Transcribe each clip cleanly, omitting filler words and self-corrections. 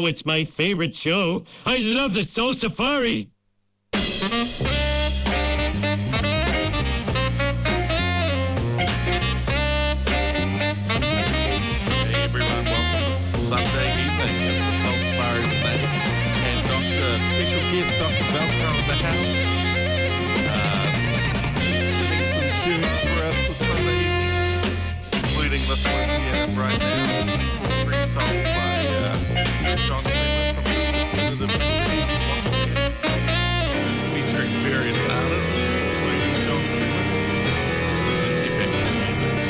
it's my favorite show. I love the Soul Safari. Sunday evening, it's the Soul Safari today, and special guest Dr. Velcro in the house, spinning some tunes for us this Sunday evening, including this one here right now. It's called Free Soul by John Clement from the Definitive Box, featuring various artists, including John Clement. Let's get back to the music.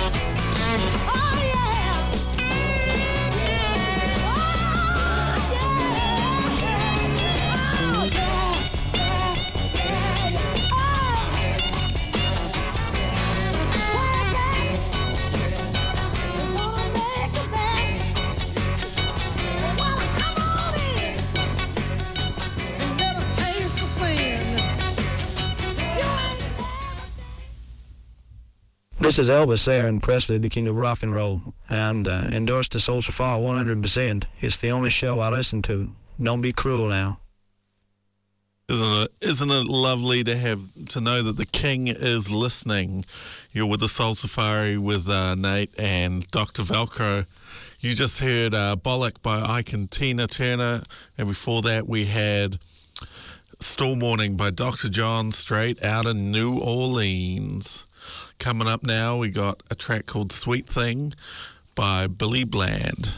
This is Elvis Aaron Presley, the king of rock and roll, and endorsed the Soulful 100%. It's the only show I listen to. Don't be cruel now. Isn't it lovely to know that the king is listening? You're with the Soul Safari with Nate and Dr. Velcro. You just heard Bollock by Ike and Tina Turner, and before that we had Storm Warning by Dr. John, straight out of New Orleans. Coming up now, we got a track called Sweet Thing by Billy Bland.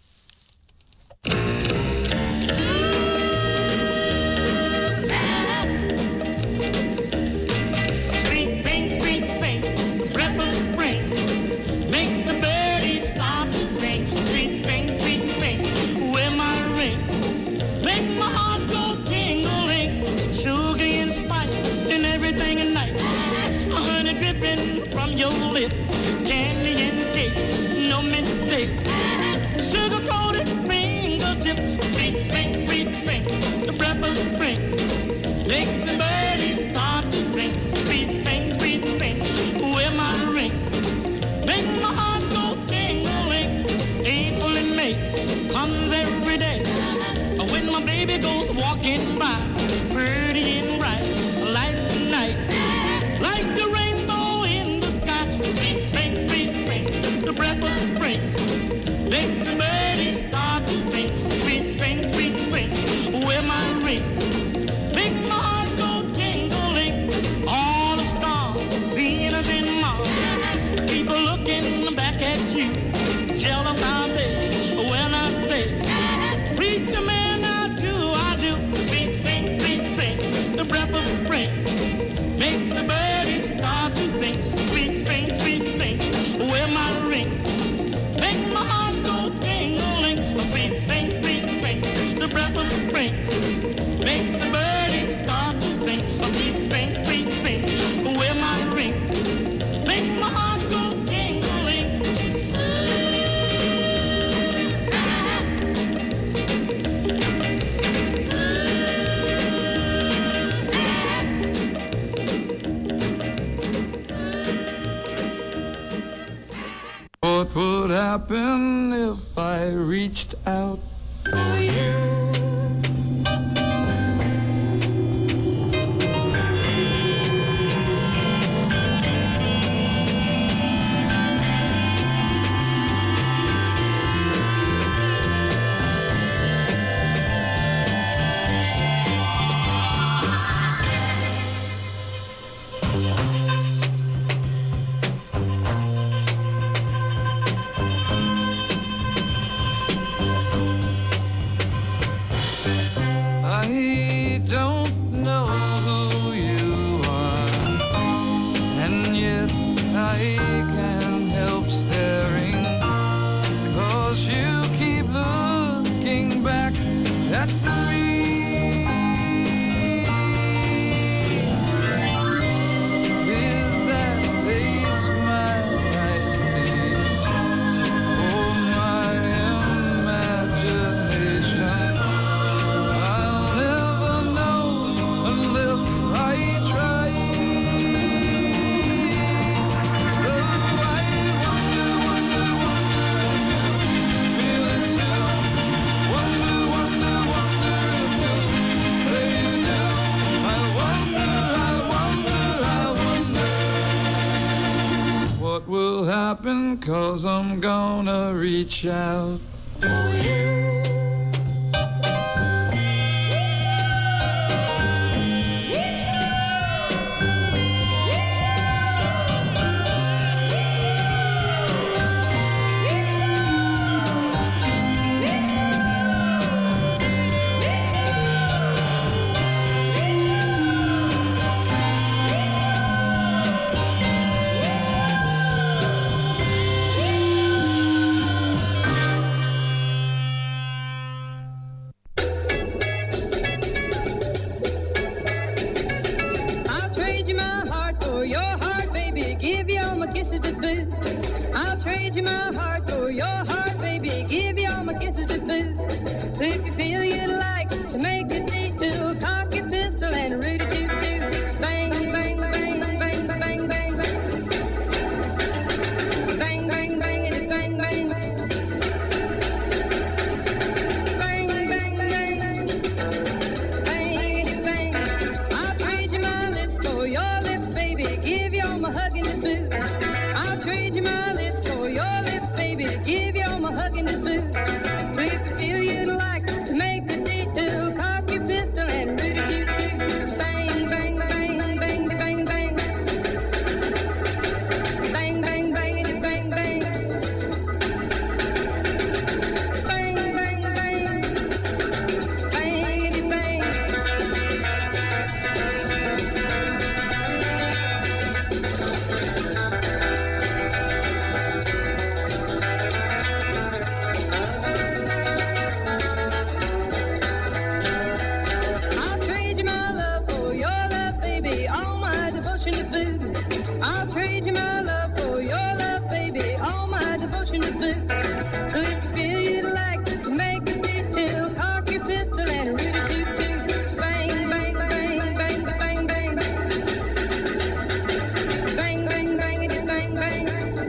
Your lips, candy and cake, no mistake. Sugar coated fingertip, sweet thing, the breath of spring. Make the birdies start to sing, sweet thing, wear my ring. Make my heart go tingling. April and May comes every day. When my baby goes walking by, pretty and bright, like the night, like the rainbow. The breath of spring, make the birdies start to sing. Sweet thing, wear my ring. Make my heart go tingling. All the stars, Venus and Mars, keep looking back at you. Jealous are they when I say, preacher man, I do. Sweet thing, the breath of spring. Make the birdies start to sing. Sweet thing, wear my ring. Make my heart go tingling. Sweet thing, the breath of spring. Make the birdies start to sing. Sweet thing, wear my ring. Make my heart go tingling. What would happen if I reached out for you? I don't know who you are, and yet I can't help staring, 'cause you keep looking back at me. Is that a smile I see, or my imagination? I'll never know unless I try. So I wonder, feel it too. Wonder if you say you do. I wonder. What will happen, 'cause I'm gonna reach out for you. trade you my heart for your heart, baby. Give you all my kisses to boot. So if you feel you'd like to make a deal, cock your pistol and root it toot toot. Bang, bang, bang, bang, bang, bang, bang. Bang, bang, bang, it bang, bang. Bang, bang, bang. Bang, it bang. I'll trade you my lips for your lips, baby. Give you all my hugging to boot. I'll trade you my lips for your lips, baby. Give you all my hugging to boot. So if you feel you'd like to make a deal, cock your pistol and root it toot toot. Bang, bang, bang, bang, bang, bang. Bang, bang, bang, it bang, bang. Bang, bang, bang. Bang, it bang. I'll trade you my love for your love, baby. All my devotion to boot. I'll trade you my love for your love, baby. All my devotion to boot. So if you feel you'd like to make a deal, cock your pistol and root it toot toot. Bang, bang, bang, bang, bang, bang. Bang, bang, bang, it bang, bang.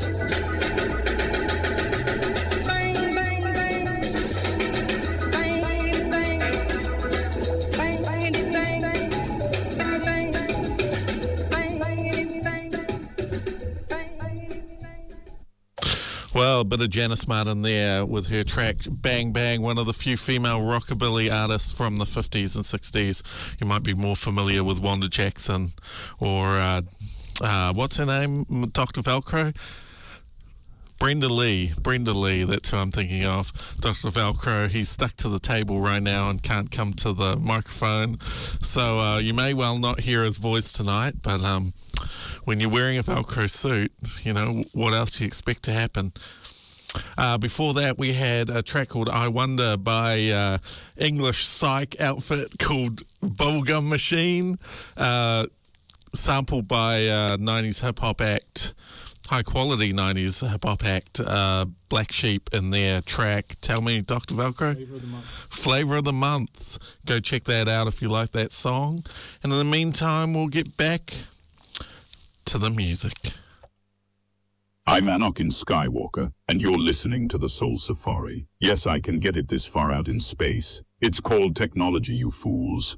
Bang, bang, bang. Bang, it bang. Bang, bang, it bang. Bang, bang. Bang, bang, it bang. Bang, bang, it bang. Well, a bit of Janice Martin there with her track Bang Bang, one of the few female rockabilly artists from the 50s and 60s. You might be more familiar with Wanda Jackson or, what's her name, Dr. Velcro? Brenda Lee, that's who I'm thinking of. Dr. Velcro, he's stuck to the table right now and can't come to the microphone. So you may well not hear his voice tonight, but when you're wearing a Velcro suit, you know, what else do you expect to happen? Before that, we had a track called I Wonder by English psych outfit called Bubblegum Machine, sampled by 90s hip-hop act, high-quality 90s hip-hop act, Black Sheep, in their track, tell me, Dr. Velcro? Flavor of the Month. Go check that out if you like that song. And in the meantime, we'll get back to the music. I'm Anakin Skywalker, and you're listening to the Soul Safari. Yes, I can get it this far out in space. It's called technology, you fools.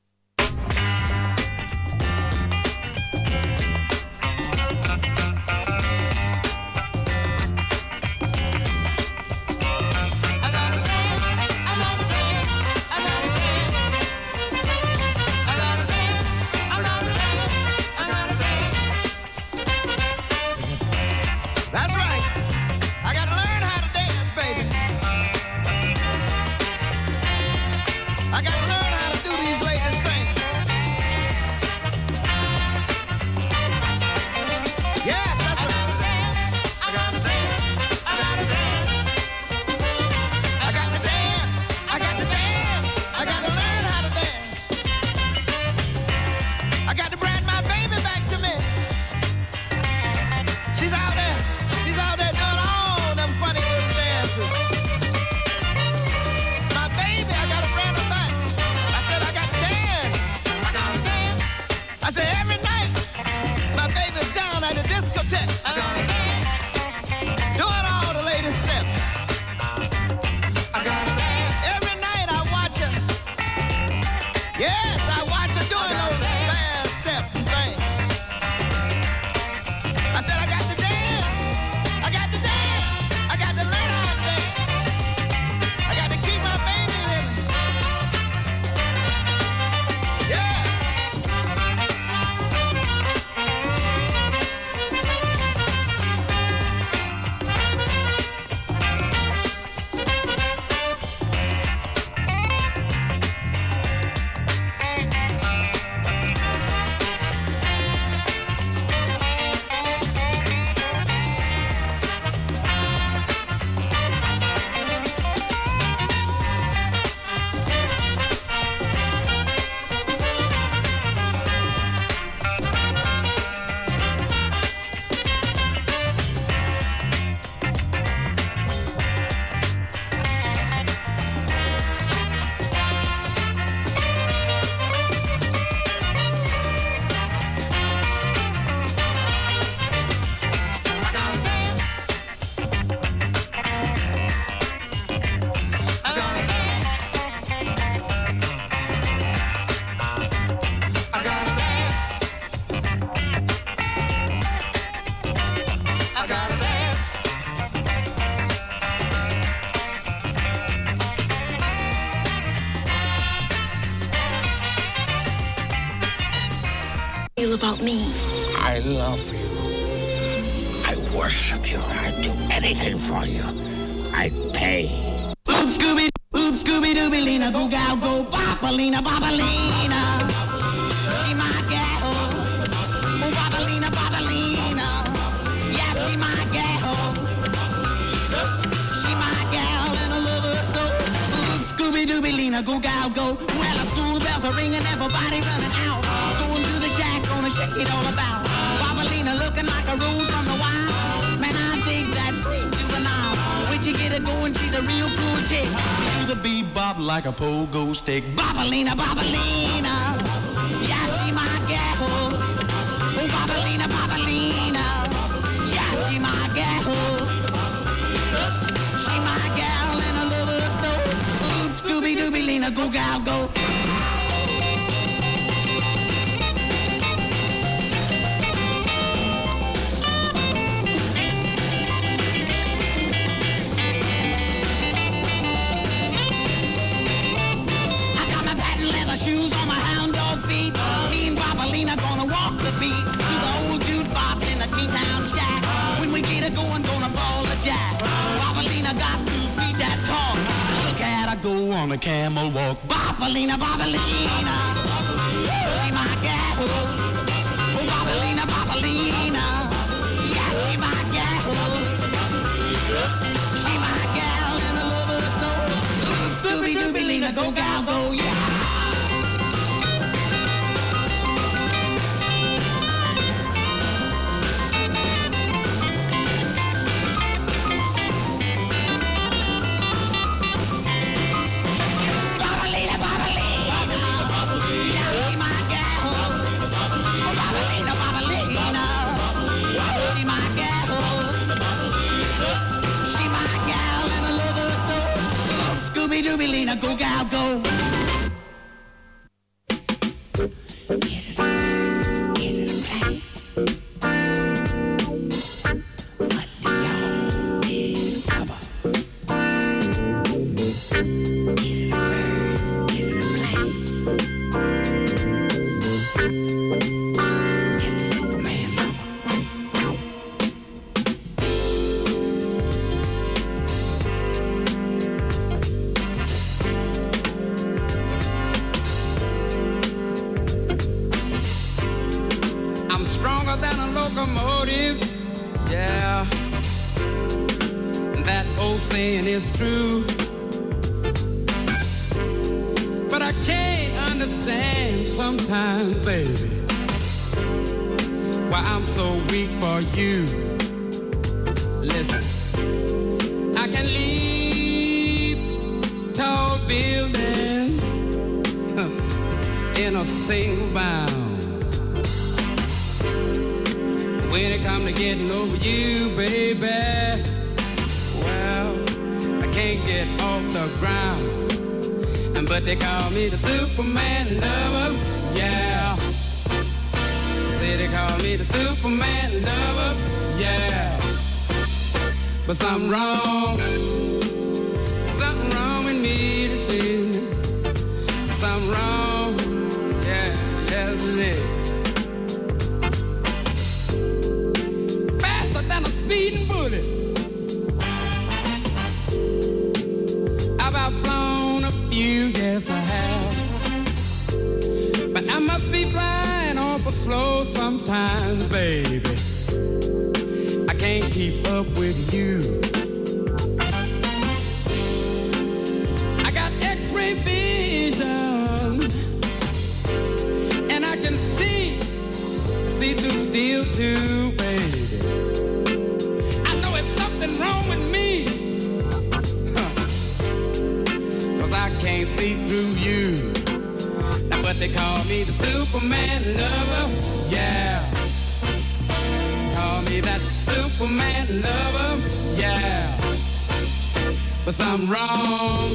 That's right. I gotta learn how to dance, baby. I gotta learn how to do these about me? I love you. I worship you. I'd do anything for you. I'd pay. Oops, Scooby-Dooby-Lina, go gal, go Bop-a-Lina, Bop-a-Lina. She my gal, oh Bop-a-Lina, Bop-a-Lina. Yeah, she my gal. She my gal and I love her so. Oops, Scooby-Dooby-Lina, go gal, go. Well, the school bells are ringing, everybody running out. Going to the shack, gonna shake it all about. Bop-a-Lina looking like a rose from the wild. Man, I dig that sweet juvenile. When she get it going, she's a real cool chick. She do the bebop like a pogo stick. Bop-a-Lina, Bop-a-Lina. Yeah, she my gal. Oh, Bop-a-Lina, Bop-a-Lina. Yeah, she my gal. She my gal and I love her so. Oops, Scooby-Dooby-Lina, go gal, go. Shoes on my hound dog feet. Me and Bop-a-Lina gonna walk the beat to the old jukebox in the T-Town shack. When we get it going, gonna ball a jack. Bop-a-Lina got 2 feet that tall. Look at her go on a camel walk. Bop-a-Lina, Bop-a-Lina. She my gal. Oh, Bop-a-Lina, Bop-a-Lina. Yeah, she my gal. She my gal and I love her so. Scooby-Dooby-Lina, go gal, go, yeah. Scooby-Dooby-Lina, go gal, go. Is it a bird? Is it a plane? What do y'all discover? Is it a bird? Is it a plane? It's the Superman lover. Stronger than a locomotive, yeah. That old saying is true. But I can't understand sometimes, baby, why I'm so weak for you. Listen, I can leap tall buildings in a single bound. When it come to getting over you, baby, well, I can't get off the ground. But they call me the Superman lover, yeah. Say they call me the Superman lover, yeah. But something wrong with me this evening. Something wrong, yeah, yes it is. Than a speeding bullet. I've outflown a few, yes I have. But I must be flying awful slow sometimes, baby. I can't keep up with you. I got X-ray vision, and I can see through steel too, baby. Something wrong with me, cause I can't see through you. Now but they call me the Superman lover, yeah. Call me that Superman lover, yeah. But something wrong.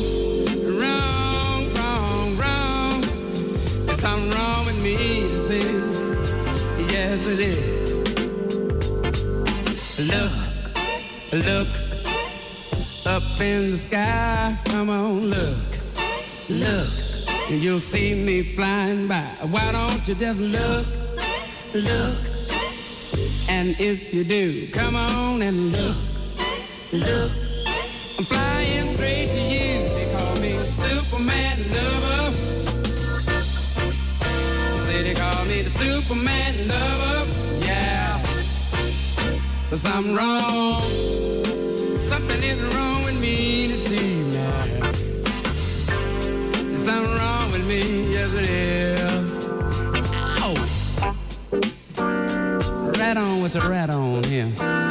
There's something wrong with me, see? Yes it is. Look up in the sky, come on, look, and you'll see me flying by. Why don't you just look look. And if you do, come on and look, look. I'm flying straight to you. They call me Superman lover. They call me the Superman lover, yeah. But something wrong, something is wrong with me to see now. There's something wrong with me, yes it is. Oh, right on with the rat on here.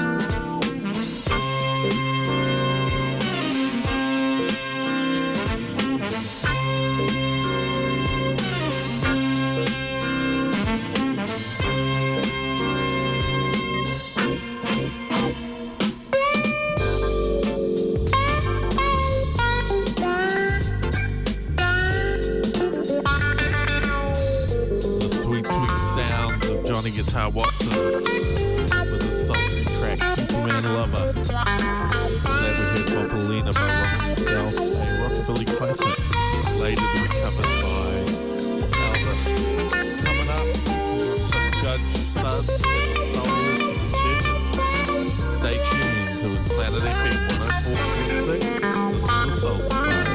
Guitar Watson with a sultry track, Superman Lover. There we heard Bopalina by Rock himself, a rockabilly classic, later to be covered by Elvis. Coming up, we've got some Judge Suds and Soul Detergents. Stay tuned to Planet FM 104.6. This is the Soul Safari.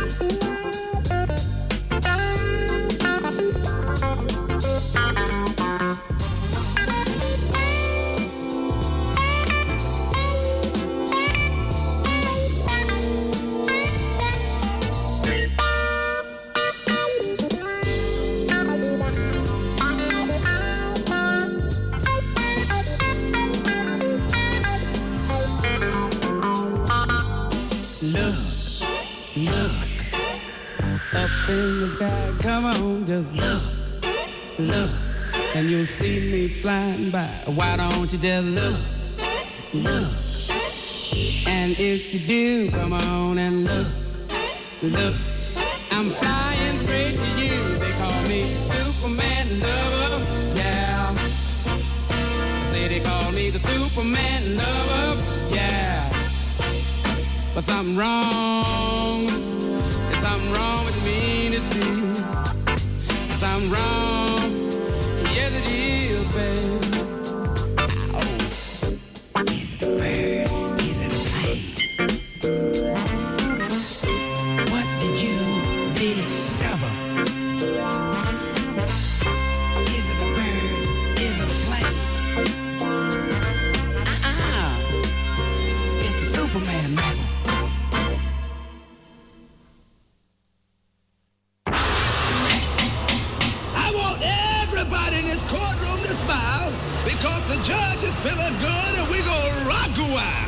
In the sky, come on, just look, look, and you'll see me flying by. Why don't you just look, look, and if you do, come on and look, look. I'm flying straight to you. They call me Superman lover, yeah. Say they call me the Superman lover, yeah. But something wrong. Something wrong with me to see. Something wrong. Yes, it is, baby. Oh. Is it a bird? Is it a plane? What did you discover? Is it a bird? Is it a plane? It's the Superman lover. Because the judge is feeling good and we gonna rock a while.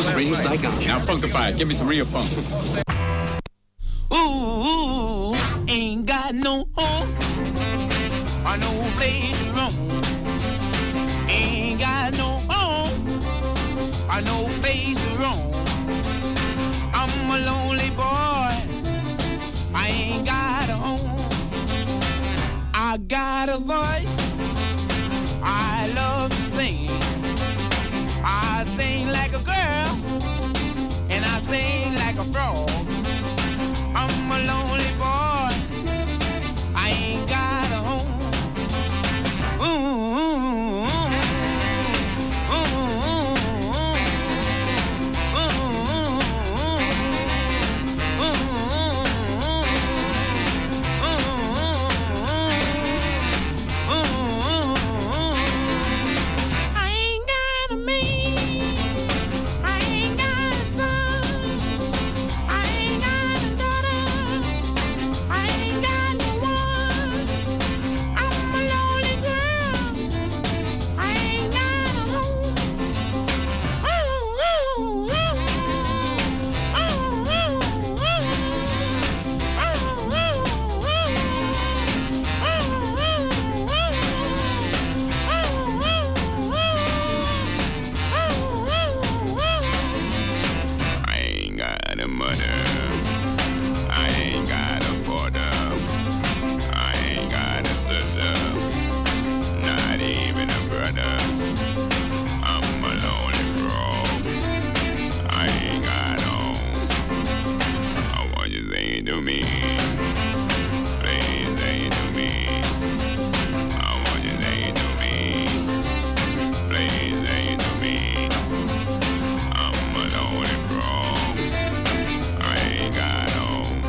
as real as I got. Now, Funkify, give me some real funk. Ooh, ain't got no home or no place to roam. Ain't got no home or no place to roam. I'm a lonely boy. I ain't got a home. I got a voice. I love to sing. I sing like a girl and I sing like a frog. I'm a lonely boy. I ain't got a home. Ooh, I ain't got a man. I ain't got a son. I ain't got a daughter. I ain't got no one. I'm a lonely girl. I ain't got a home. I ain't got a mother. I ain't got a father. I ain't got a sister. Not even a brother. I'm a lonely frog. I ain't got home. I want you to say to me. Please say to me. I want you to say to me. Please say to me. I'm a lonely frog. I ain't got home.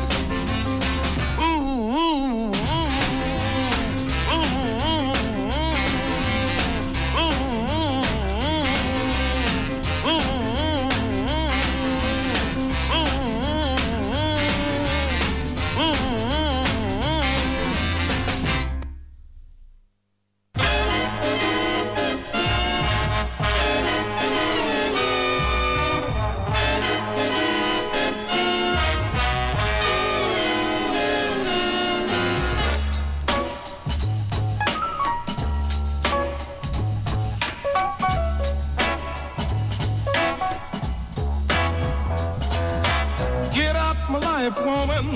Get out my life, woman.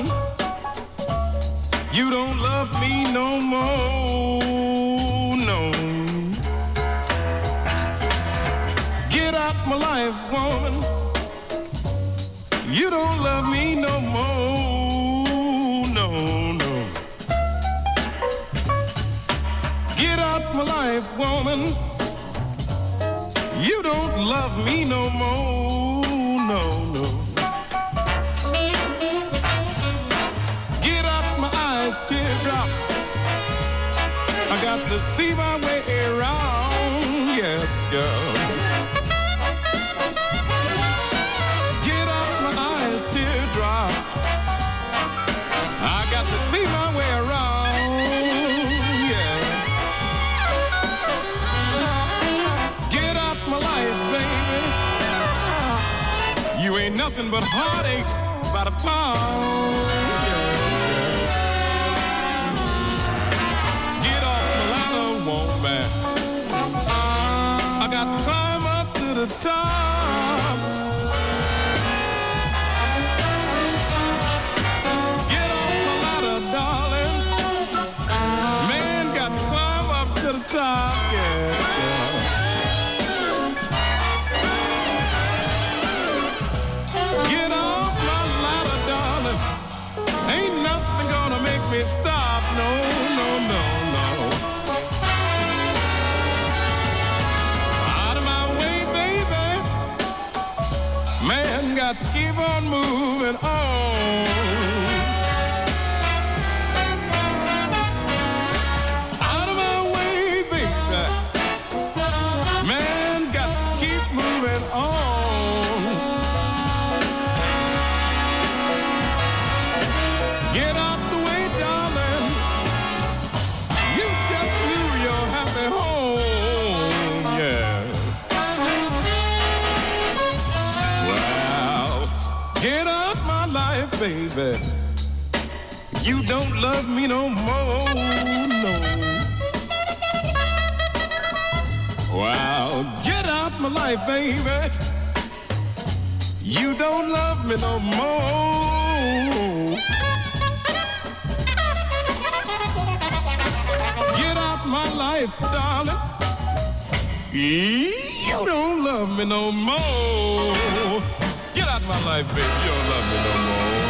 You don't love me no more, no. Get out my life, woman. You don't love me no more, no, no. Get out my life, woman. You don't love me no more, no, no. Get out my eyes, teardrops. I got to see my way around, yes, girl. Get out my eyes, teardrops. I got to see my way around, yes. Get out my life, baby. You ain't nothing but heartaches by the pound, yeah. Get off my ladder, woman. I got to climb up to the top. Get off my ladder, darling. Man got to climb up to the top, yeah. Get off my ladder, darling. Ain't nothing gonna make me stop, no, no, no, no. Out of my way, baby. Man got to keep on moving on. Out of my way, baby. Man got to keep moving on. Get out the way, darling. You just blew your happy home, yeah. Get out my life, baby. You don't love me no more, no. Well, get out my life, baby. You don't love me no more. Get out my life, darling. You don't love me no more. Get out my life, baby. You don't love me no more.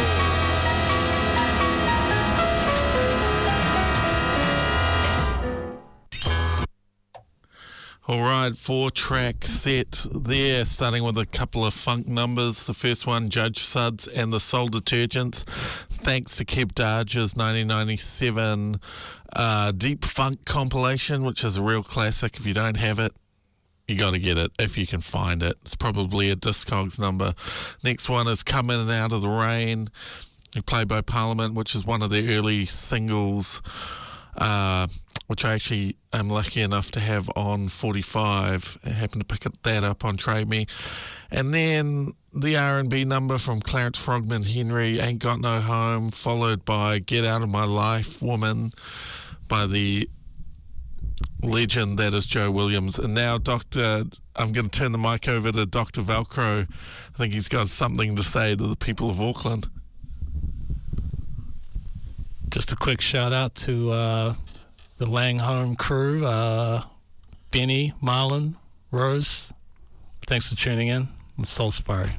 All right, 4-track set there, starting with a couple of funk numbers. The first one, Judge Suds and the Soul Detergents. Thanks to Kev Darge's 1997 Deep Funk compilation, which is a real classic. If you don't have it, you got to get it if you can find it. It's probably a Discogs number. Next one is Come In and Out of the Rain, Played by Parliament, which is one of their early singles, which I actually am lucky enough to have on 45. I happened to pick that up on Trade Me. And then the R&B number from Clarence Frogman Henry, Ain't Got No Home, followed by Get Out of My Life, Woman, by the legend that is Joe Williams. And now I'm going to turn the mic over to Dr. Velcro. I think he's got something to say to the people of Auckland. Just a quick shout out to the Lang Home crew, Benny, Marlon, Rose. Thanks for tuning in on Soul Safari.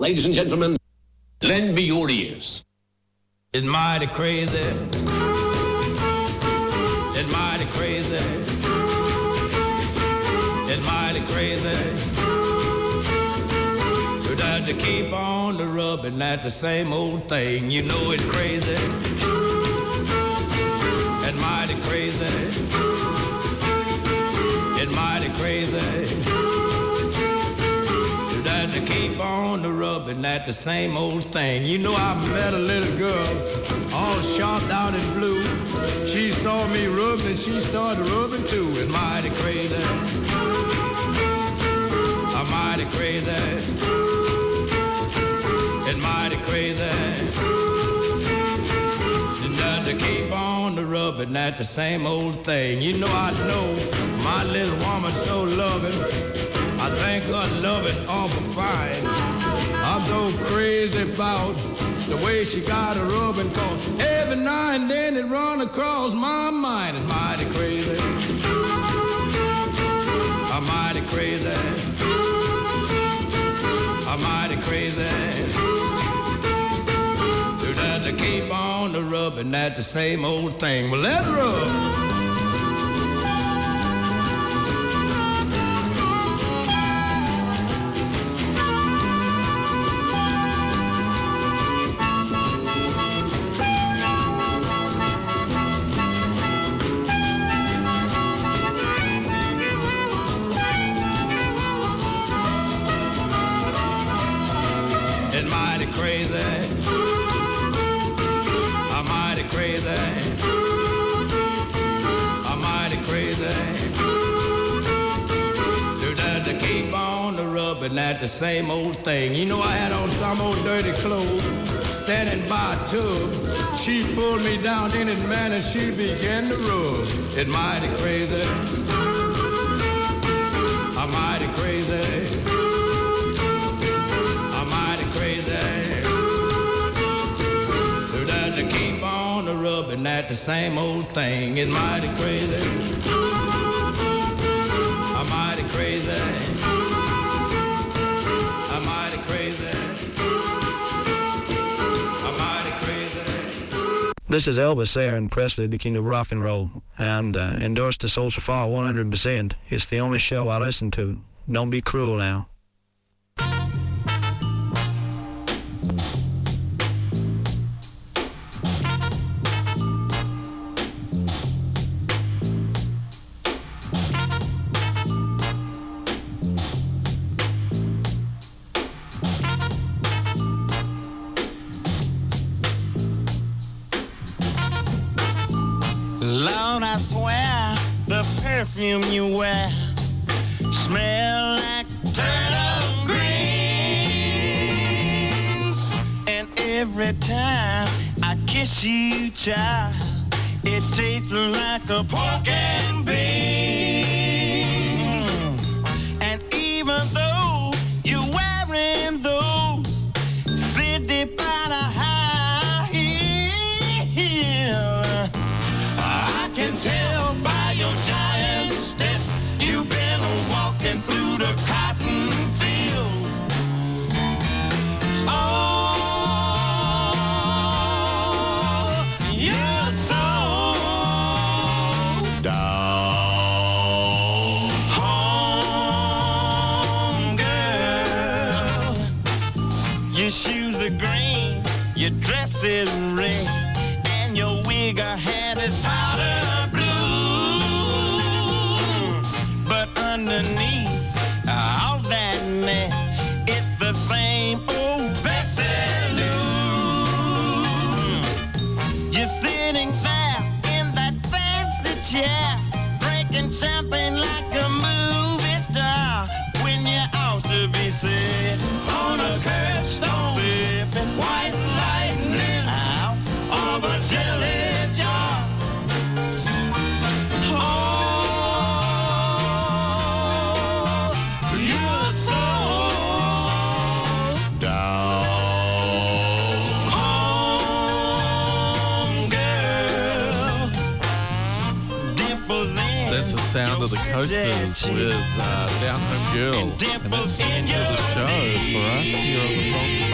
Ladies and gentlemen, lend me your ears. It's mighty crazy. It's mighty crazy. It's mighty crazy. You got to keep on the rubbing at the same old thing. You know it's crazy. It's mighty crazy. It's mighty crazy. You got to keep on the rubbing at the same old thing. You know I met a little girl, all shocked out in blue. She saw me rubbing, she started rubbing too. It's mighty crazy. I'm mighty crazy. It's mighty crazy. You got to keep on the rubbing at the same old thing. You know I know my little woman so loving. I think God love it awful fine. I'm so crazy about the way she got her rubbing, cause every now and then it run across my mind. It's mighty crazy. I'm mighty crazy. I'm mighty crazy. You got to keep on the rubbing at the same old thing. Well, let's rub. At the same old thing. You know I had on some old dirty clothes, standing by a tub. She pulled me down in it, man, and she began to rub. It's mighty crazy. I'm mighty crazy. I'm mighty crazy. So that to keep on the rubbing at the same old thing. It's mighty crazy. I'm mighty crazy. This is Elvis Aaron Presley, the king of rock and roll, and endorsed the Soul Safari 100%. It's the only show I listen to. Don't be cruel now. Lord, I swear the perfume you wear smell like turnip greens. And every time I kiss you, child, it tastes like a pork and beans. And even though you're wearing those city by the high heel, I can tell by your giant step you've been walking through the cotton fields. Oh, you're so down home, girl. Your shoes are green, your dress is red, and your wig or hat is powder blue. But underneath all that mess, it's the same old Bessie Lou. You're sitting there in that fancy chair, drinking champagne like a movie star, when you ought to be sitting on a curbstone, sipping white lightning out of a jelly jar. Oh, sound of the Coasters with Down Home Girl. And that's the end of the show for us here on the Soul